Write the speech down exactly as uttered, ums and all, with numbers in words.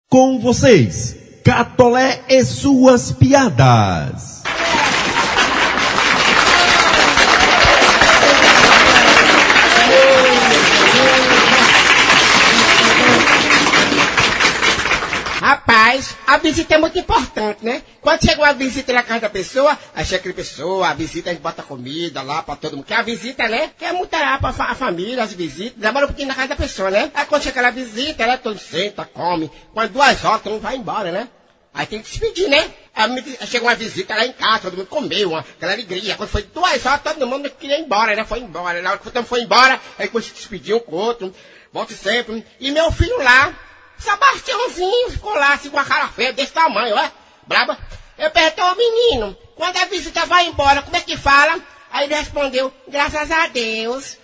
Com vocês, Catolé e suas piadas. Rapaz, a visita é muito importante, né? Quando chega uma visita na casa da pessoa, aí chega aquela pessoa, a visita, a gente bota comida lá pra todo mundo. Que a visita, né? Que é muita lá pra fa a família, as visitas. Demora um pouquinho na casa da pessoa, né? Aí quando chega aquela visita, ela todo senta, come. Quando duas horas, todo mundo vai embora, né? Aí tem que se despedir, né? Aí chega uma visita lá em casa, todo mundo comeu, uma, aquela alegria. Quando foi duas horas, todo mundo queria ir embora, né? Foi embora. Na hora que todo mundo foi embora, aí quando se despediu um com o outro, volte sempre. E meu filho lá, Sebastiãozinho, ficou lá assim com a cara feia desse tamanho, ó, braba. Eu perguntei ao menino, quando a visita vai embora, como é que fala? Aí ele respondeu, graças a Deus.